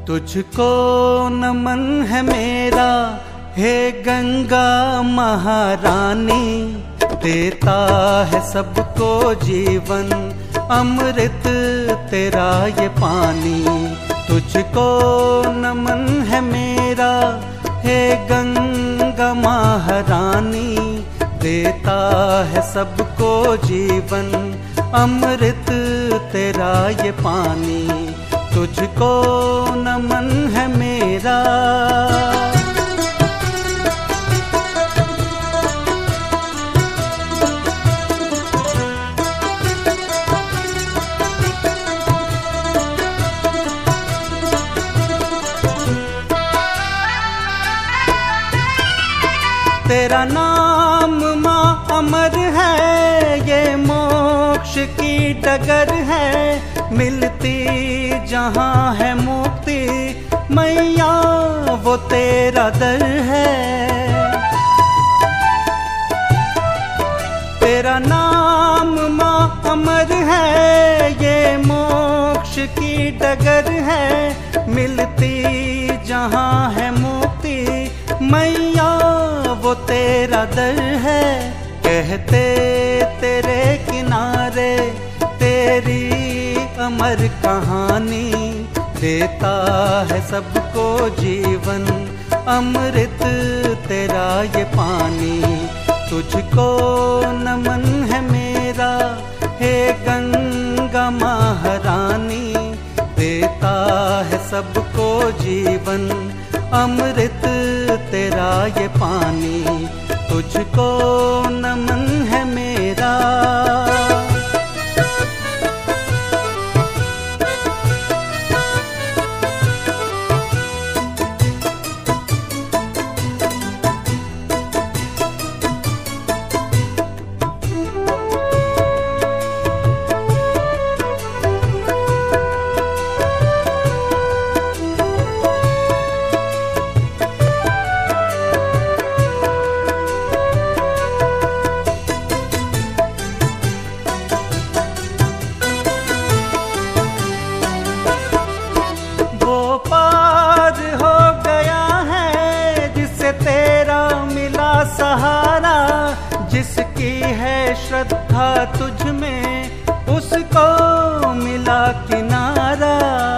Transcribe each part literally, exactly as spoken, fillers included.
तुझको नमन है मेरा हे गंगा महारानी, देता है सबको जीवन अमृत तेरा ये पानी। तुझको नमन है मेरा हे गंगा महारानी, देता है सबको जीवन अमृत तेरा ये पानी। तुझको नमन है मेरा। तेरा नाम माँ अमर है, ये मोक्ष की डगर है, मिलती जहाँ है मुक्ति मैया वो तेरा दर है। तेरा नाम माँ अमर है, ये मोक्ष की डगर है, मिलती जहाँ है मुक्ति मैया वो तेरा दर है। कहते तेरे किनारे तेरी अमर कहानी, देता है सबको जीवन अमृत तेरा ये पानी। तुझको नमन है मेरा हे गंगा महारानी, देता है सबको जीवन अमृत तेरा ये पानी। तुझको नमन है मेरा। सहारा जिसकी है श्रद्धा तुझ में, उसको मिला किनारा।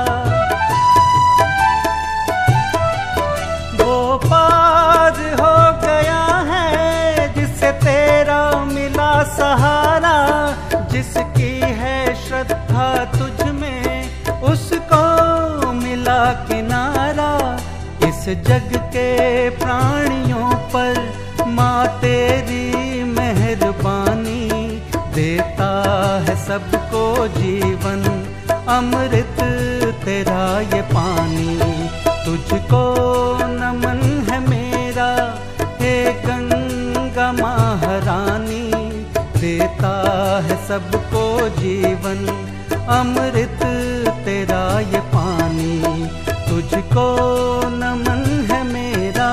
वो पार हो गया है जिससे तेरा मिला सहारा, जिसकी है श्रद्धा तुझ में, उसको मिला किनारा। इस जग के प्राणियों पर माँ तेरी मेहरबानी, देता है सबको जीवन अमृत तेरा ये पानी। तुझको नमन है मेरा हे गंगा महारानी, देता है सबको जीवन अमृत तेरा ये पानी। तुझको नमन है मेरा।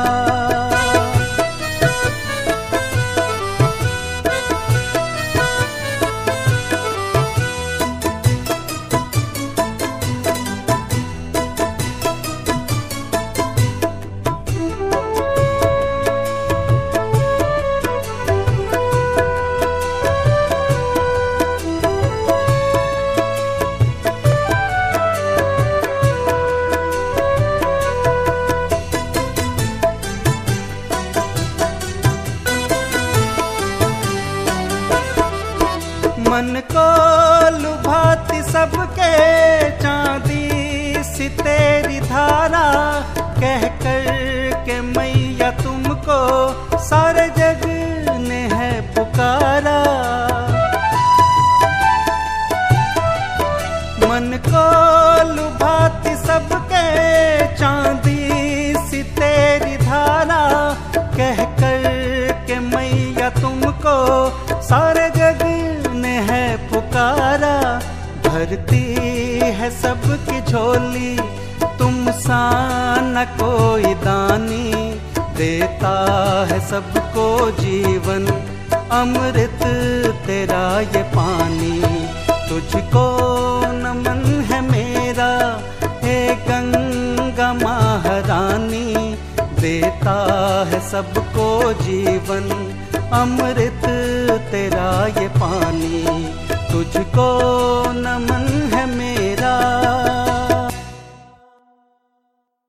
मन को लुभाती सबके चांदी सी तेरी धारा, कह कर के मैया तुमको सारे जग ने है पुकारा। मन को लुभाती सबके चांदी सी तेरी धारा, कह कर के मैया तुमको सारे जग है पुकारा। भरती है सबकी झोली तुम सा न कोई दानी, देता है सबको जीवन अमृत तेरा ये पानी। तुझको नमन है मेरा हे गंगा देता है सबको जीवन, अमृत तेरा ये पानी। तुझको नमन